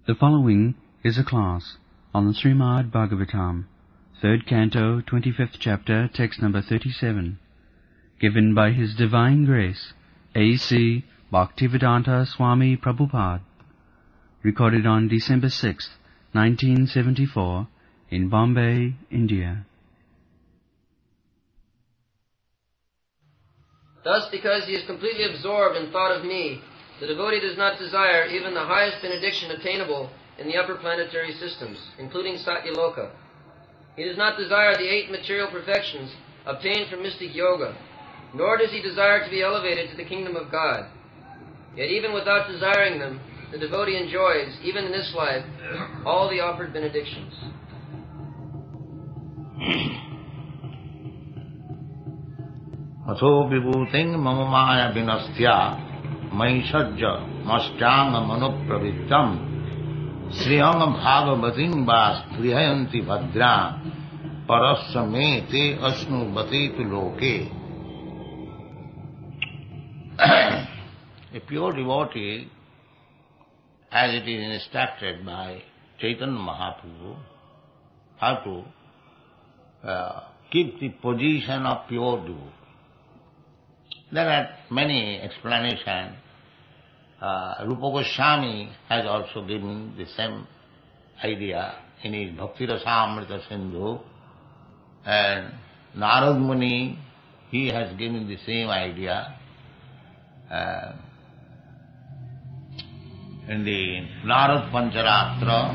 The following is a class on the Srimad Bhagavatam, 3rd Canto, 25th Chapter, text number 37, given by His Divine Grace, A.C. Bhaktivedanta Swami Prabhupada, recorded on December 6th, 1974, in Bombay, India. Thus, because he is completely absorbed in thought of me, the devotee does not desire even the highest benediction attainable in the upper planetary systems, including Satyaloka. He does not desire the 8 material perfections obtained from mystic yoga, nor does he desire to be elevated to the kingdom of God. Yet even without desiring them, the devotee enjoys, even in this life, all the offered benedictions. Aso vibhuting mamamaya vinastya maishajya mashtanga manopravittam sriyam bhagavatim vas prihayanti bhadra parasya te asnu bhatetu loke. A pure devotee, as it is instructed by Chaitanya Mahaprabhu, how to keep the position of pure devotee. There are many explanations. Rupa Goswami has also given the same idea in his Bhakti Rasamrita Sindhu, and Narad Muni, he has given the same idea in the Narad Pancharatra,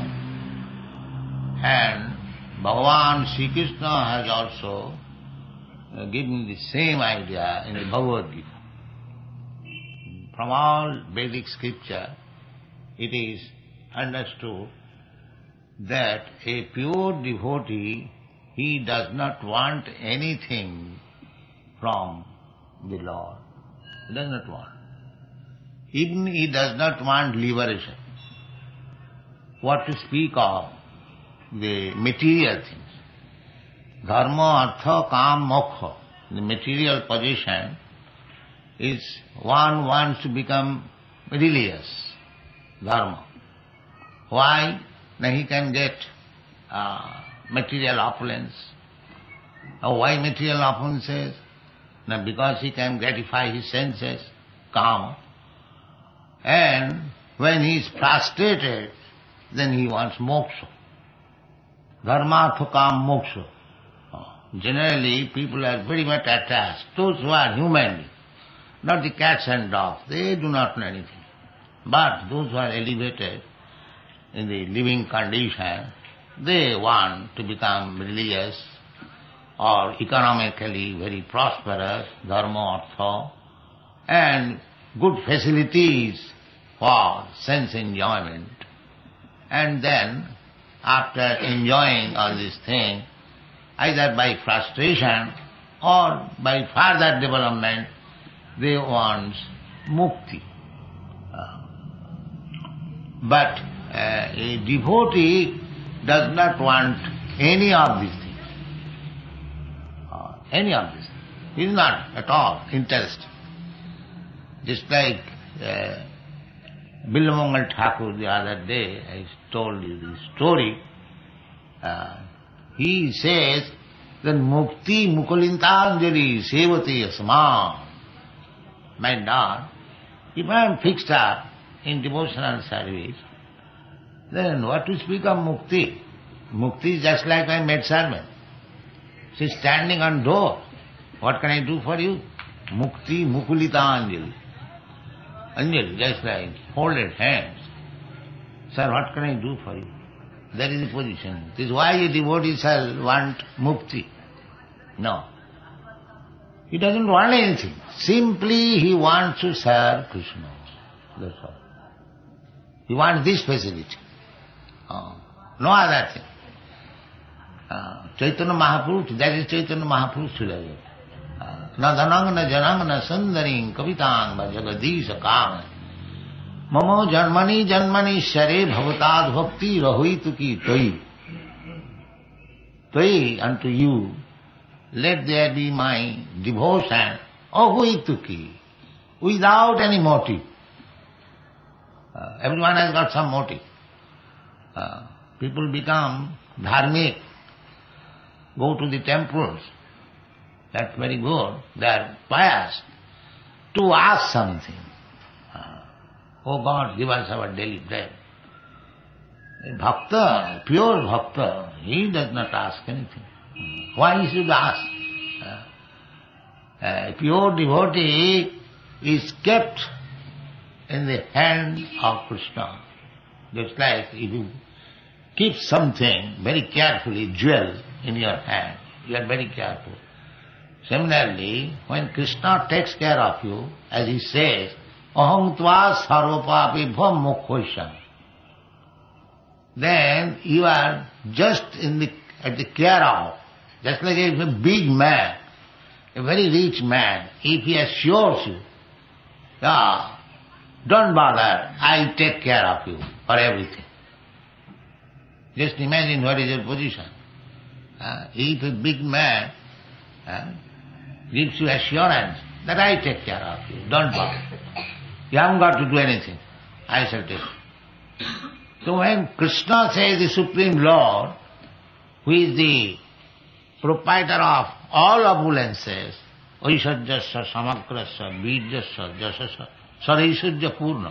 and Bhagavan Sri Krishna has also given the same idea in the Bhagavad Gita. From all Vedic scripture, it is understood that a pure devotee, he does not want anything from the Lord. He does not want. Even he does not want liberation. What to speak of the material things. Dharma, artha, kam, moksha. The material position is one wants to become religious. Dharma. Why? Now he can get material opulence. Why material opulences? Now because he can gratify his senses, kama. And when he is frustrated, then he wants moksha. Dharma, artha, kam, moksha. Generally, people are very much attached. Those who are human, not the cats and dogs, they do not know anything. But those who are elevated in the living condition, they want to become religious or economically very prosperous, dharma, artha, and good facilities for sense enjoyment. And then, after enjoying all these things, either by frustration or by further development, they want mukti. But a devotee does not want any of these things. Any of these things. He is not at all interested. Just like Bilamangal Thakur the other day, I told you the story. He says that mukti mukulintanjali sevati asma. My Lord, if I am fixed up in devotional service, then what to speak of mukti? Mukti is just like my maid servant. She is standing on door. What can I do for you? Mukti mukulitanjali. Anjali, just like folded hands. Sir, what can I do for you? That is the position. This is why a devotee shall want mukti. No. He doesn't want anything. Simply he wants to serve Krishna. That's all. He wants this facility. No other thing. Chaitanya Mahaprabhu, that is Chaitanya Mahaprabhu's philosophy. Na dhanang na janang na sundaring kavitang va jagadisha kam. Mamo janmani janmani share bhavatad bhakti rahuitu ki toi. Toi unto you, let there be my devotion, ahuitu ki, without any motive. Everyone has got some motive. People become dharmic, go to the temples. That's very good. They are pious. To ask something. Oh God, give us our daily bread. A bhakta, pure bhakta, he does not ask anything. Why he should ask? A pure devotee is kept in the hand of Krishna. Just like if you keep something very carefully, jewel in your hand, you are very careful. Similarly, when Krishna takes care of you, as he says, aham tva sarvapapi bham mokhoisham, then you are just at the care of, just like a big man, a very rich man, if he assures you, don't bother, I take care of you for everything. Just imagine what is your position. If a big man gives you assurance that I take care of you, don't bother. You haven't got to do anything. I shall take it. So when Krishna says the Supreme Lord, who is the proprietor of all opulences, Aishajyasya samakrasya birjasya jasasya saraishajya purna.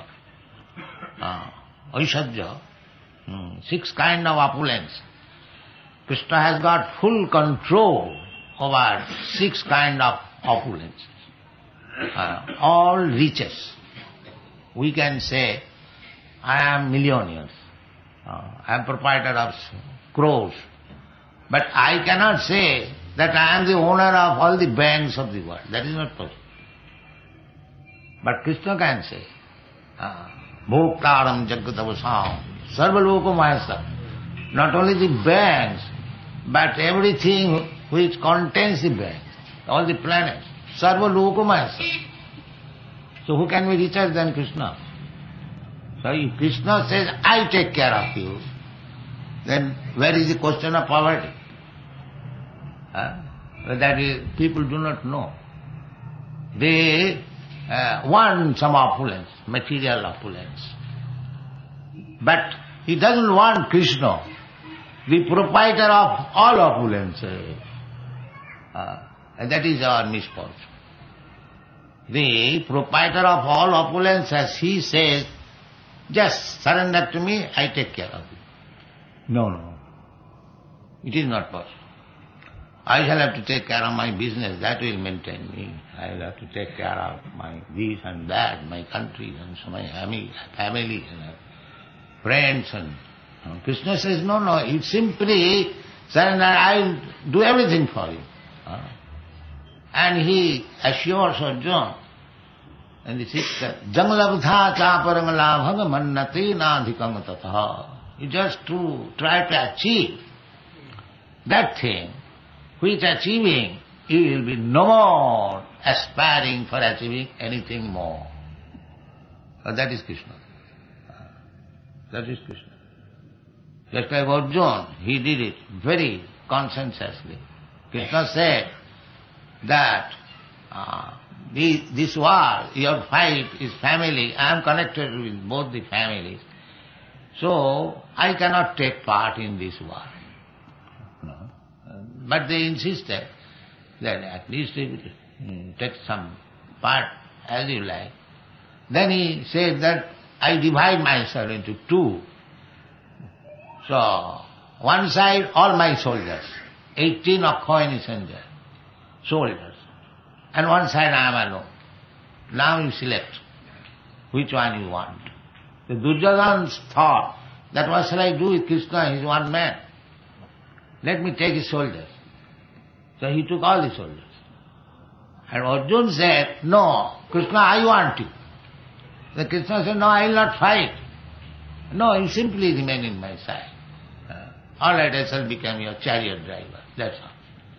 Aishajya, 6 kinds of opulence. Krishna has got full control over 6 kinds of opulence. All riches. We can say, I am millionaires. I am proprietor of crores. But I cannot say that I am the owner of all the banks of the world. That is not possible. But Krishna can say, Bhoktaram Jagatavasam Sarvaloko Mahasa. Not only the banks, but everything which contains the banks, all the planets, Sarvaloko Mahasa. So who can be richer than Krishna? So if Krishna says, I take care of you, then where is the question of poverty? That is, people do not know. They want some opulence, material opulence. But he doesn't want Krishna, the proprietor of all opulence. And that is our misfortune. The proprietor of all opulence, as he says, just surrender to me, I take care of you. No. It is not possible. I shall have to take care of my business, that will maintain me. I will have to take care of my this and that, my country and so my family and friends. And Krishna says, no, you simply surrender, I will do everything for you. And he assures Arjuna in the 6th, Jangalabdha chaparangalabhaga mannate nadhikam tatha. You just to try to achieve that thing, which achieving, you will be no more aspiring for achieving anything more. That is Krishna. That is Krishna. Just like Arjuna, he did it very conscientiously. Krishna said that this war, your fight is family, I am connected with both the families, so I cannot take part in this war. But they insisted that at least if you take some part as you like. Then he said that I divide myself into 2. So, one side all my soldiers, 18 Akhoini soldiers, and one side I am alone. Now you select which one you want. The Duryodhana's thought that what shall I do with Krishna, he is one man. Let me take his soldiers. So he took all the soldiers. And Arjuna said, no, Krishna, I want you. The Krishna said, no, I will not fight. No, you simply remain in my side. All right, I shall become your chariot driver. That's all.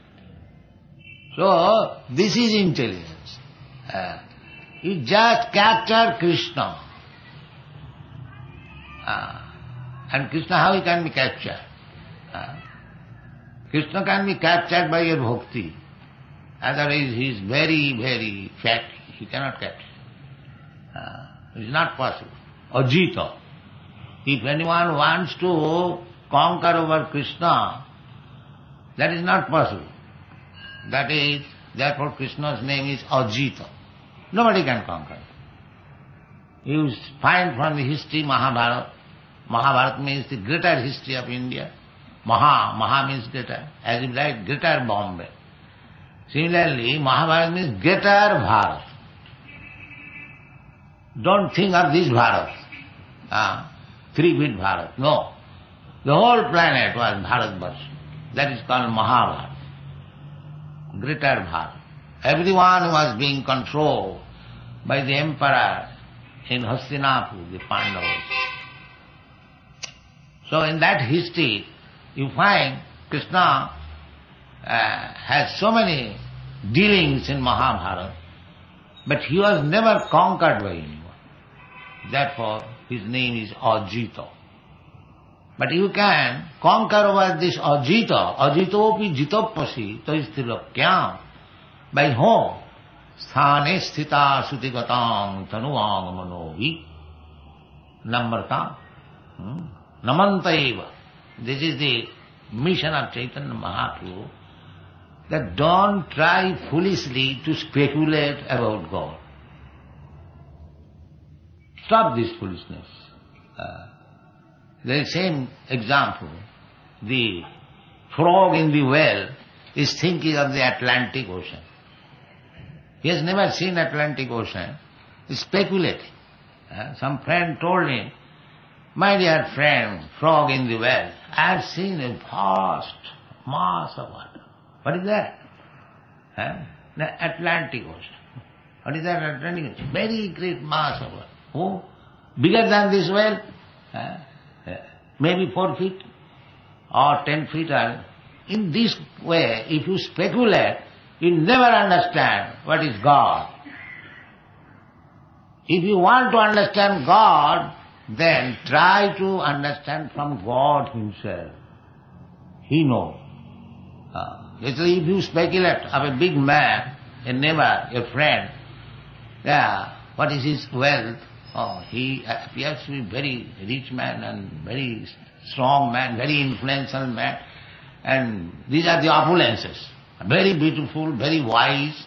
So, this is intelligence. You just capture Krishna. And Krishna, how he can be captured? Krishna can be captured by your bhakti. Otherwise he is very, very fat. He cannot capture. It is not possible. Ajita. If anyone wants to conquer over Krishna, that is not possible. That is, therefore Krishna's name is Ajita. Nobody can conquer. You find from the history Mahabharata. Mahabharata means the greater history of India. Maha means greater. As you write, greater Bombay. Similarly, Mahabharata means greater Bharat. Don't think of this Bharat. 3-bit Bharat. No. The whole planet was Bharatvarsha. That is called Mahabharata. Greater Bharat. Everyone was being controlled by the emperor in Hastinapur, the Pandavas. So in that history, you find Krishna has so many dealings in Mahabharata, but he was never conquered by anyone. Therefore, his name is Ajita. But you can conquer over this Ajita. Ajitopi jitopasi taisthirakyam. By whom? Sthane sthita sutigatam tanuvang manohi namrtam. Namantaiva. This is the mission of Chaitanya Mahaprabhu, that don't try foolishly to speculate about God. Stop this foolishness. The same example, the frog in the well is thinking of the Atlantic Ocean. He has never seen Atlantic Ocean. He is speculating. Some friend told him, "My dear friend, frog in the well, I have seen a vast mass of water." What is that? The Atlantic Ocean. What is that Atlantic Ocean? Very great mass of water. Oh, bigger than this well? Maybe 4 feet or 10 feet. In this way, if you speculate, you never understand what is God. If you want to understand God, then try to understand from God Himself. He knows. If you speculate of a big man, a neighbor, a friend, what is his wealth? Oh, he appears to be very rich man and very strong man, very influential man, and these are the opulences. Very beautiful, very wise.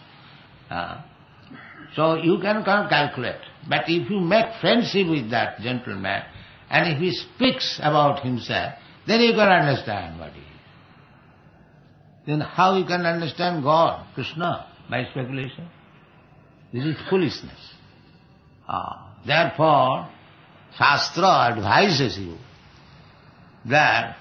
So you can calculate. But if you make friendship with that gentleman, and if he speaks about himself, then you can understand what he is. Then how you can understand God, Krishna, by speculation? This is foolishness. Therefore, Shastra advises you that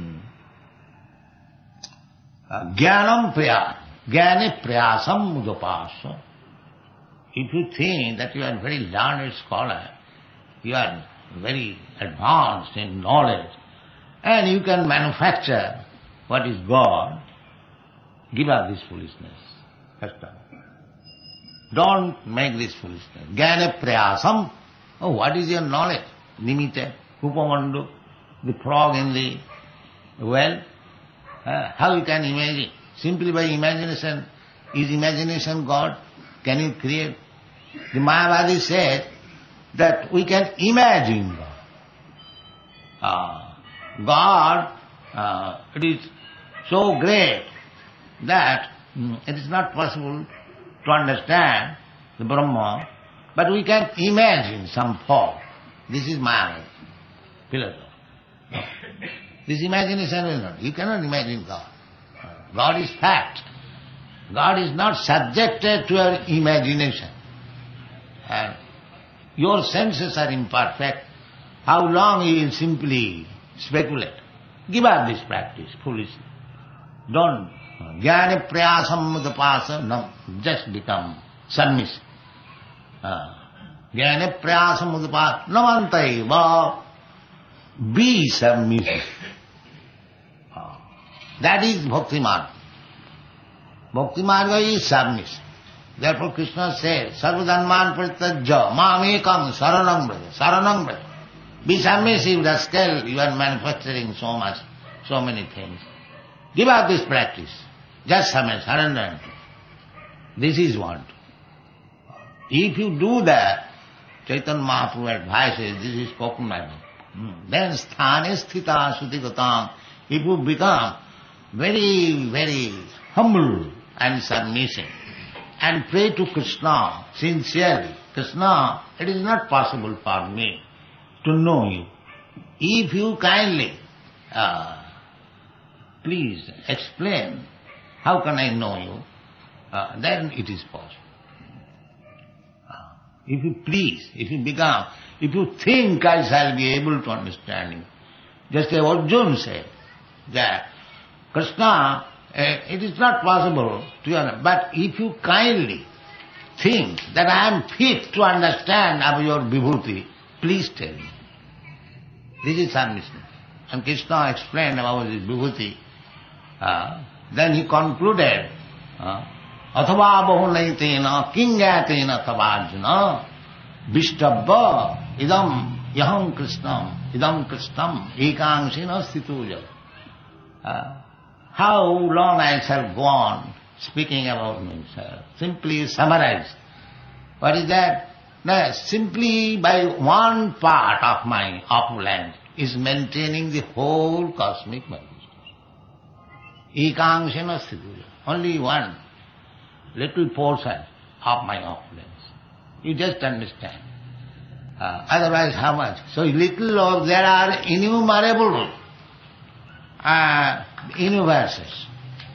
jnanam jnane prayasam mudapasa. If you think that you are a very learned scholar, you are very advanced in knowledge, and you can manufacture what is God, give up this foolishness. First of all. Don't make this foolishness. Jnane prayasam. Oh, what is your knowledge? Nimite, Upamandu, the frog in the well. How you can imagine? Simply by imagination. Is imagination God? Can you create? The Mayavadi said that we can imagine God. God, it is so great that it is not possible to understand the Brahma, but we can imagine some form. This is Mayavadi philosophy. This imagination is not. You cannot imagine God. God is fact. God is not subjected to your imagination. And your senses are imperfect. How long you will simply speculate? Give up this practice, foolishly. Don't. Jnane prayasam mudapasa. No, just become submissive. Jnane prayasam mudapasa. Namantaiva. Be submissive. That is Bhakti Marga. Bhakti Marga is submission. Therefore Krishna says, Sarvadharman Parityajya Mamekam Saranam Braja. Saranam Braja. Be submissive, rascal, you are manufacturing so much, so many things. Give up this practice. Just surrender. This is want. If you do that, Chaitanya Mahaprabhu advises, this is spoken by Then sthane sthita sutigatam. If you become very, very humble and submissive and pray to Krishna sincerely, Krishna, it is not possible for me to know you. If you kindly please explain how can I know you, then it is possible. If you please, if you think I shall be able to understand you, just as Arjuna said, that Krishna, it is not possible to understand, but if you kindly think that I am fit to understand about your vibhuti, please tell me. This is submission. And Krishna explained about his vibhuti. Then he concluded, Athava bahunaitena kingatena tavarjuna vishtabba idam yaham krishnam ekangsena stituja. How long I shall go on speaking about myself? Simply summarize. What is that? No, simply by one part of my opulence is maintaining the whole cosmic multitude. Ekangsena stituja. Only one little portion of my opulence. You just understand. Otherwise how much? So little or there are innumerable universes.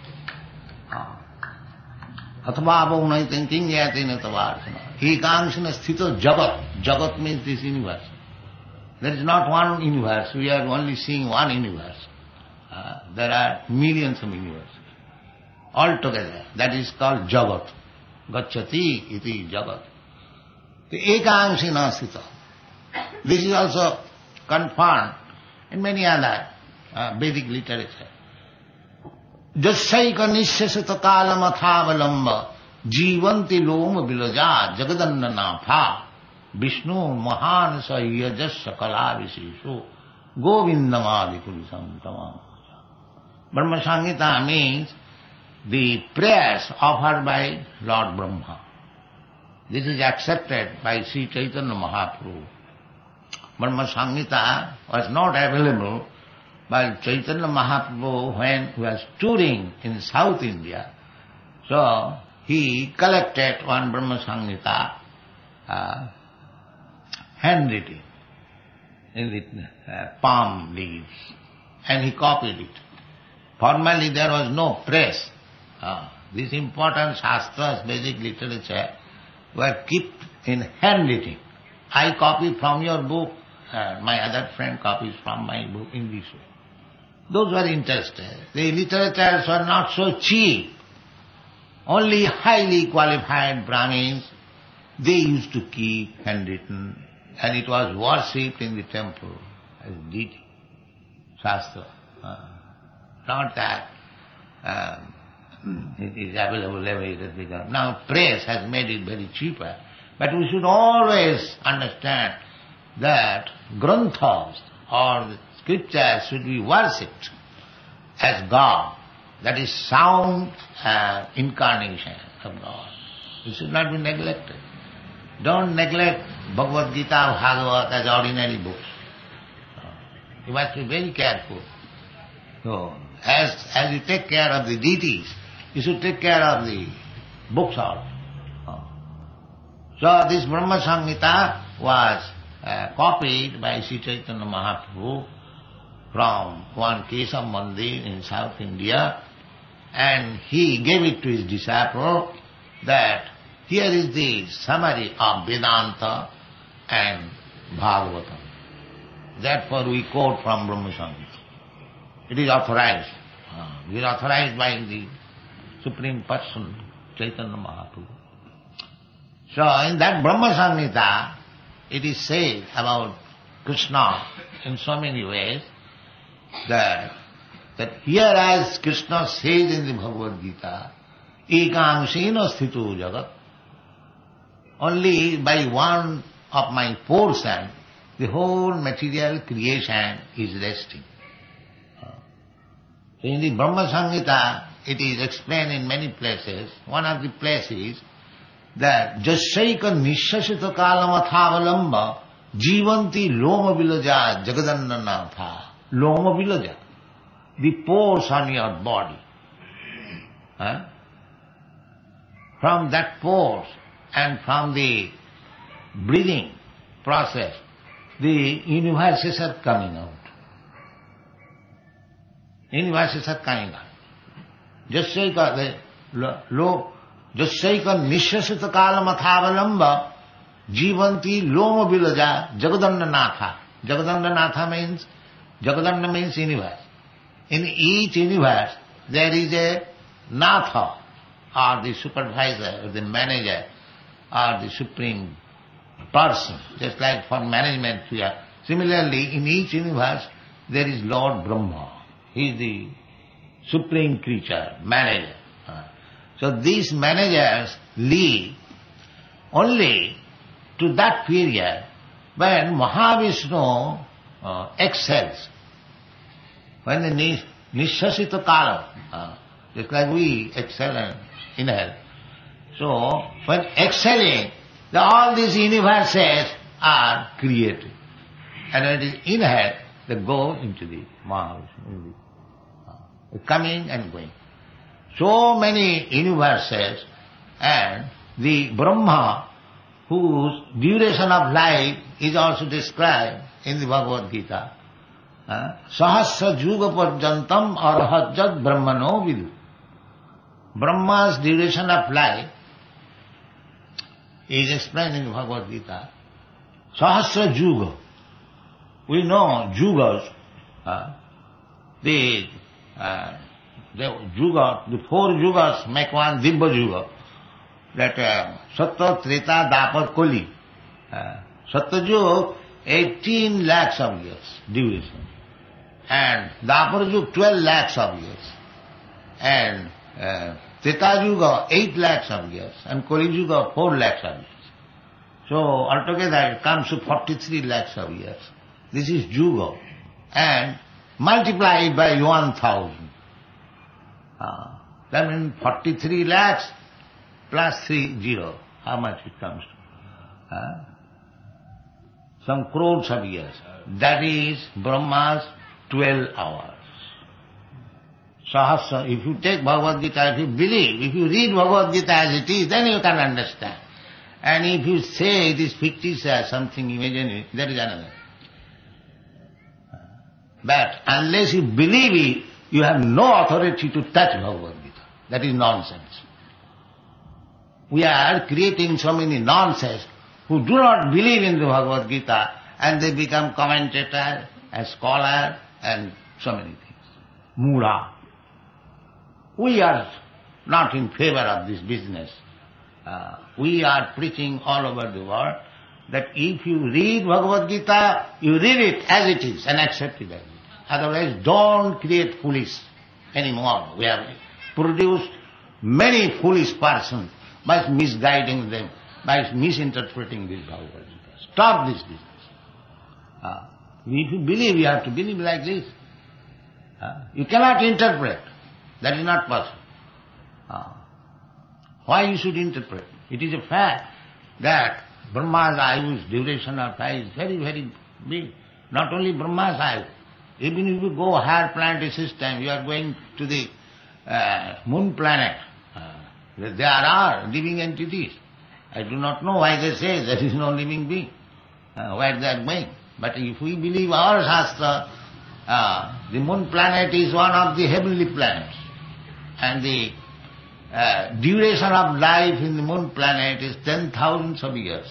Athava bhaunaitin kinyatina tavarjuna. Ekangsena sthito jagat. Jagat means this universe. There is not one universe. We are only seeing one universe. There are millions of universes. Altogether, that is called jagat. Gacchati iti jagat. The ekangsena sthita. This is also confirmed in many other Vedic literature. Jasaika nishasata kalamathavalamba jivanti loma vilaja jagadanna pha Vishnu mahanasa yajasya kalaviseshu govindamadi kulisam tamam. Brahma Samhita means the prayers offered by Lord Brahma. This is accepted by Sri Chaitanya Mahaprabhu. Brahma Samhita was not available by Chaitanya Mahaprabhu when he was touring in South India. So he collected one Brahma Samhita handwritten in the palm leaves and he copied it. Formerly there was no press. These important shastras, Vedic literature, were kept in handwriting. I copy from your book, my other friend copies from my book in this way. Those were interested. The literatures were not so cheap. Only highly qualified Brahmins, they used to keep handwritten, and it was worshipped in the temple as deity, shastra. Not that it is available everywhere. Now press has made it very cheaper. But we should always understand that granthas or the scriptures should be worshipped as God. That is sound incarnation of God. It should not be neglected. Don't neglect Bhagavad Gita or Bhagavad as ordinary books. You must be very careful. So, as you take care of the deities, you should take care of the books also. So this Brahma Samhita was copied by Sri Chaitanya Mahaprabhu from one Keshav Mandir in South India, and he gave it to his disciple that here is the summary of Vedanta and Bhagavatam. Therefore we quote from Brahma Samhita. It is authorized. It is authorized by the Supreme Person, Chaitanya Mahaprabhu. So in that Brahma Samhita, it is said about Krishna in so many ways that here as Krishna says in the Bhagavad Gita, ekangsena sthito jagat, only by one of my portion, the whole material creation is resting. So in the Brahma Samhita, it is explained in many places. One of the places that jasaika nishasita kalamathavalamba Jivanti Loma Vilaja Jagadannanatha. Loma Vilaja. The pores on your body. Huh? From that pores and from the breathing process, the universes are coming out. Universes are coming out. Jasaika nishasita kalamathavalamba jivanti loma vilaja jagadannanatha. Jagadanda means universe. In each universe there is a natha, or the supervisor, or the manager, or the supreme person, just like for management here. Similarly, in each universe there is Lord Brahma. He is the supreme creature, manager. So these managers live only to that period when Mahavishnu excels. When the Nishasita Kala, just like we excel and inhale. So, when excelling, all these universes are created. And when it is inhaled, they go into the Mahavishnu, coming and going. So many universes, and the Brahma, whose duration of life is also described in the Bhagavad Gita. Sahasra Juga Parjantam Arhajat Brahmano Vidu. Brahma's duration of life is explained in Bhagavad Gita. Sahasra Juga. We know Jugas, the four Jugas make one Dibba Juga. That Sattva, Treta, Dapar, Kali. Sattva Juga, 18 lakhs of years duration. And Dapar Juga, 12 lakhs of years. And Treta Juga, 8 lakhs of years. And Kali Juga, 4 lakhs of years. So altogether it comes to 43 lakhs of years. This is Juga. And multiply it by 1,000. That means 43 lakhs plus 30. How much it comes to? Some crores of years. That is Brahma's 12 hours. Sahasra, if you take Bhagavad Gita, if you believe, if you read Bhagavad Gita as it is, then you can understand. And if you say it is fictitious, something imaginary, that is another. But unless you believe it, you have no authority to touch Bhagavad Gita. That is nonsense. We are creating so many nonsense who do not believe in the Bhagavad Gita, and they become commentator and scholar and so many things. Mura. We are not in favor of this business. We are preaching all over the world that if you read Bhagavad Gita, you read it as it is and accept it as it is. Otherwise, don't create foolish anymore. We have produced many foolish persons by misguiding them, by misinterpreting this Bhagavad Gita. Stop this business. If you believe, you have to believe like this. You cannot interpret. That is not possible. Why you should interpret? It is a fact that Brahma's ayu's duration of life is very, very big. Not only Brahma's ayu. Even if you go higher planetary system, you are going to the moon planet. There are living entities. I do not know why they say there is no living being, where they are going. But if we believe our Shastra, the moon planet is one of the heavenly planets. And the duration of life in the moon planet is 10,000 of years.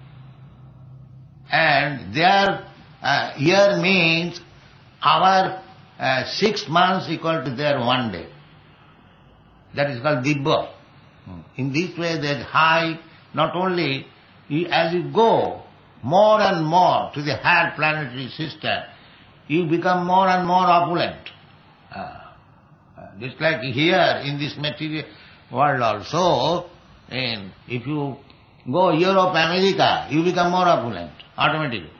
And their year means our 6 months equal to their 1 day. That is called Dibba. In this way that high, not only as you go more and more to the higher planetary system, you become more and more opulent. Just like here in this material world also, and if you go Europe, America, you become more opulent, automatically.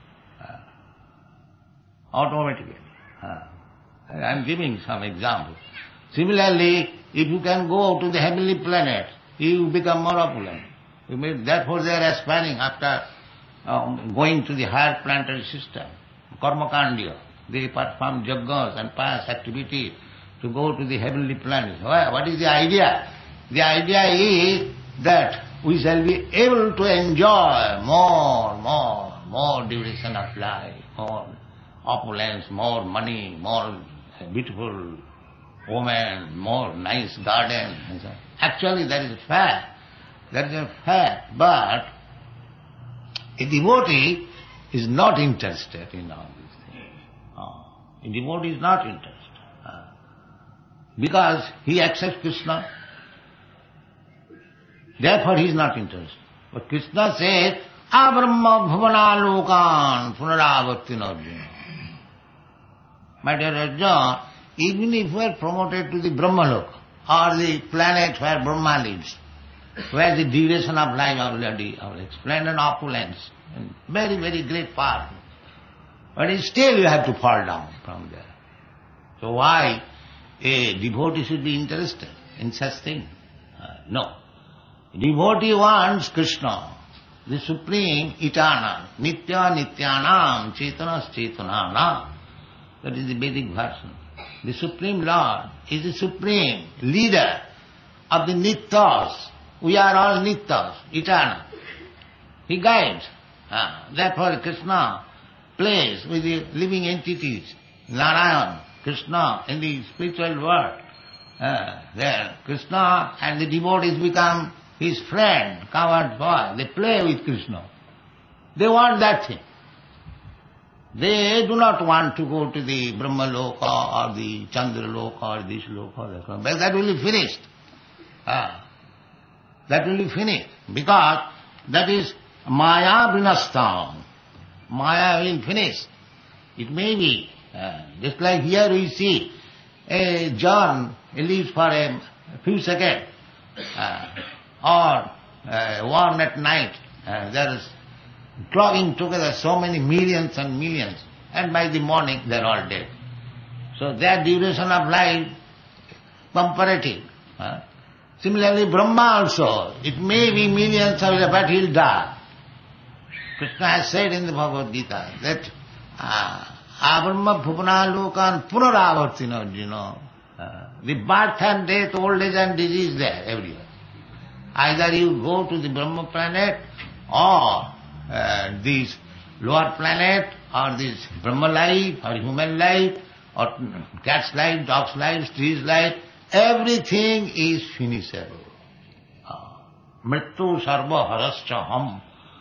Automatically. I am giving some examples. Similarly, if you can go to the heavenly planet, you become more opulent. Therefore they are aspiring after going to the higher planetary system, karmakandya. They perform yajnas and pious activities to go to the heavenly planets. What is the idea? The idea is that we shall be able to enjoy more duration of life, more opulence, more money, more beautiful women, more nice garden. And so on. Actually, that is a fact. That is a fact. But a devotee is not interested in all these things. A devotee is not interested. Because he accepts Krishna. Therefore he is not interested. But Krishna says, Abrahma bhavana lokan punaravartin Arjuna. My dear Arjuna, even if we are promoted to the Brahmaloka, or the planet where Brahma lives, where the duration of life already explained and opulence, and very, very great power. But still you have to fall down from there. So why a devotee should be interested in such things? No. Devotee wants Krishna, the Supreme, Eternal, Nitya Nityanam, Chetanas Chetananam. That is the Vedic version. The Supreme Lord is the Supreme Leader of the Nityas. We are all Nityas, eternal. He guides. Therefore Krishna plays with the living entities. Narayan, Krishna in the spiritual world. There Krishna and the devotees become his friend, coward boy. They play with Krishna. They want that thing. They do not want to go to the Brahmaloka or the Chandraloka or this loka or that. But that will be finished. That will be finished. Because that is Maya vinastam. Maya will finish. It may be, just like here we see a John lives for a few seconds. Or one at night, there is clogging together so many millions and millions, and by the morning they are all dead. So their duration of life, comparative. Similarly Brahma also, it may be millions of years, but he will die. Krishna has said in the Bhagavad Gita that Abrahma bhuvana lokan punaravartina, the birth and death, old age and disease there everywhere. Either you go to the Brahma planet or this lower planet or this Brahma life or human life or cat's life, dog's life, tree's life, everything is finishable. Mrittu sarva harascha ham.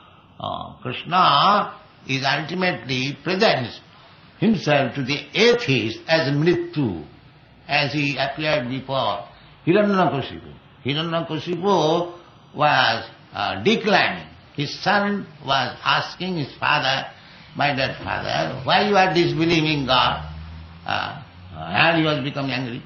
Krishna is ultimately presents himself to the atheist as Mrittu, as he appeared before Hiranyakashipu. Hiranyakashipu was declining. His son was asking his father, my dear father, why you are disbelieving God? And he was becoming angry.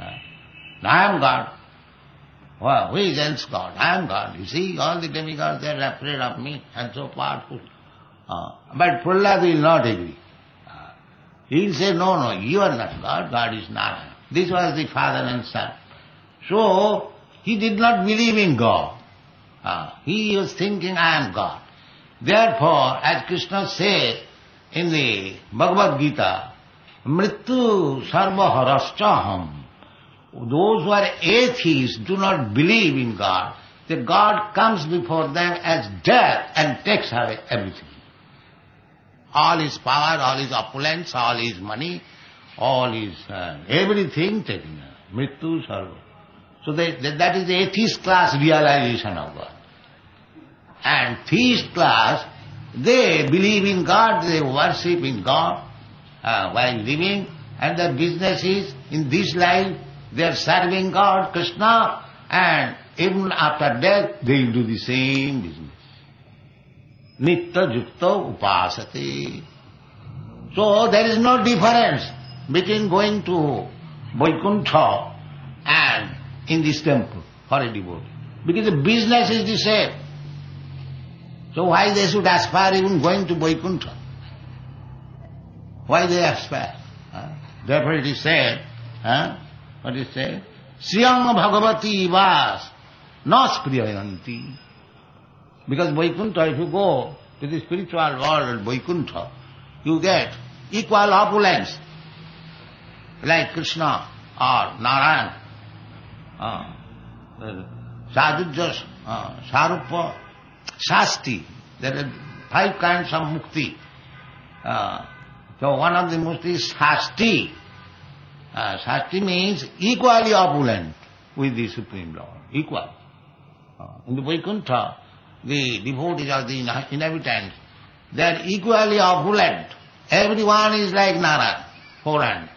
I am God. Well, who is else God? I am God. You see, all the demigods, they are afraid of me and so powerful. But Prahlad will not agree. He will say, no, you are not God, God is Narayana. This was the father and son. So, he did not believe in God. He was thinking, I am God. Therefore, as Krishna says in the Bhagavad Gita, Mrittu sarva haraschaham. Those who are atheists do not believe in God. The God comes before them as death and takes away everything. All his power, all his opulence, all his money, all his everything taken away. Mrittu sarva. So that is the atheist class realization of God. And theist class, they believe in God, they worship in God while living, and their business is, in this life, they are serving God, Krishna, and even after death, they will do the same business. Nitya yukta upasate. So there is no difference between going to Vaikuntha and in this temple for a devotee. Because the business is the same. So why they should aspire even going to Vaikuntha? Why they aspire? Therefore it is said, what is said? Sriyam bhagavati vas nas priyayanti. Because Vaikuntha, if you go, to the spiritual world, Vaikuntha, you get equal opulence, like Krishna or Narayan, Sadhujya, Sarupa, Shasti. There are 5 kinds of mukti. So one of the mukti is Shasti. Shasti means equally opulent with the Supreme Lord, equal. In the Vaikuntha, the devotees of the inhabitants, they are equally opulent. Everyone is like Narayan, 4 hands.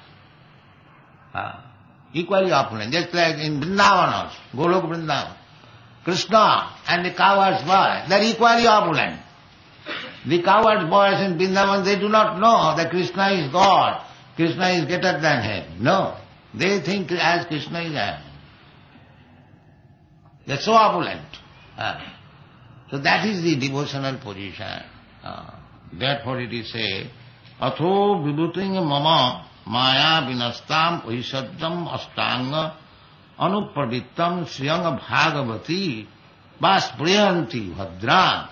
Equally opulent, just like in Vrindavan also, Golok Vrindavan. Krishna and the cowherd's boy, they are equally opulent. The cowherd's boys in Vrindavan, they do not know that Krishna is God, Krishna is greater than him. No, they think as Krishna is I. They are so opulent. So that is the devotional position. Therefore it is said, Atho vibhuting mama maya vinastam pahisaddam astanga anupravittam sriyanga bhagavati vaspriyanti bhadra.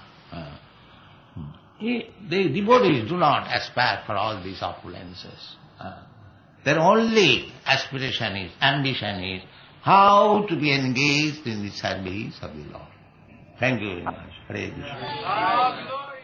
The devotees do not aspire for all these opulences. Their only aspiration is, ambition is, how to be engaged in the service of the Lord. Thank you very much. Hare Krishna.